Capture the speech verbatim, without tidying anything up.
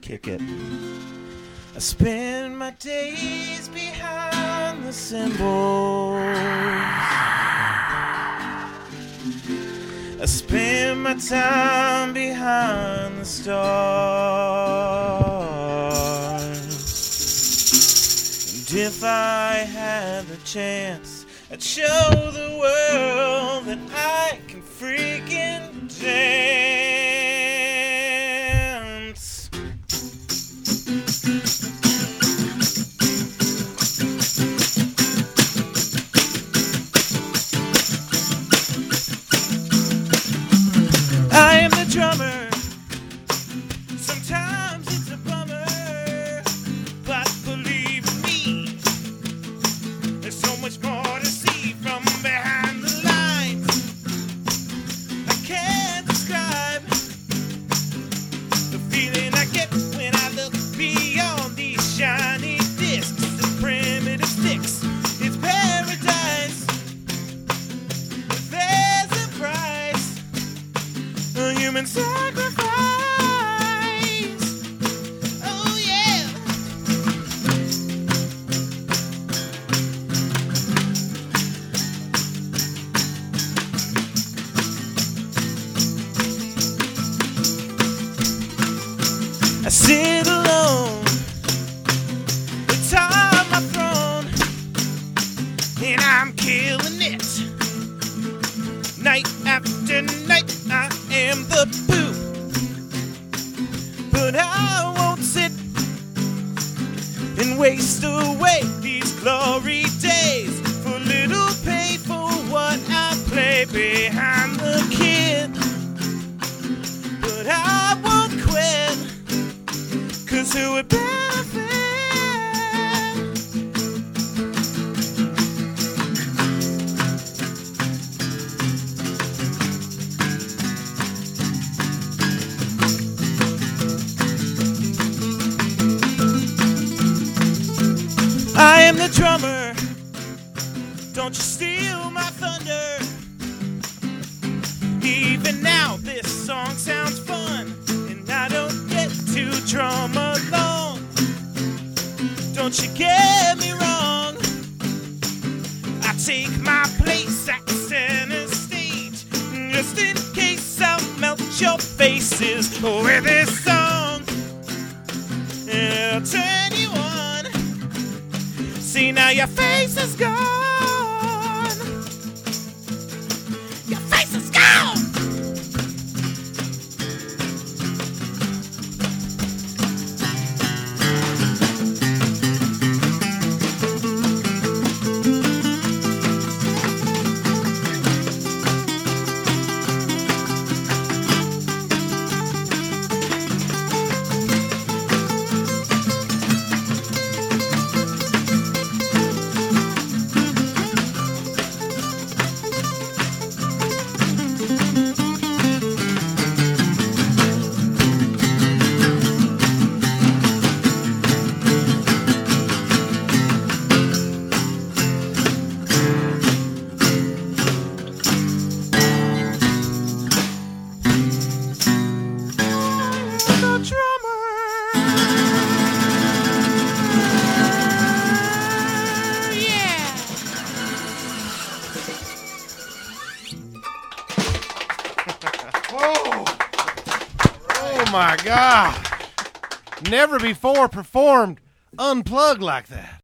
Kick it. I spend my days behind the symbols. I spend my time behind the stars. And if I had the chance, I'd show the world that I can freaking dance. I am the drummer. Sometimes it's a bummer, but believe me, there's so much more to see from behind the lines. I can't describe the feeling I get when I look beyond these shiny discs and primitive sticks. It's paradise. There's a price, a human sacrifice. Oh yeah. I sit alone atop my throne, and I'm killing it. Night after night, I am the poop. But I won't sit and waste away these glory days for little pay for what I play behind the kid. But I won't quit, 'cause who would benefit? I am the drummer. Don't you steal my thunder. Even now this song sounds fun, and I don't get to drum alone. Don't you get me wrong, I take my place at center stage, just in case I melt your faces with this song. It'll turn you on. See, now your face is gone. Your face is gone. Oh my God. Never before performed unplugged like that.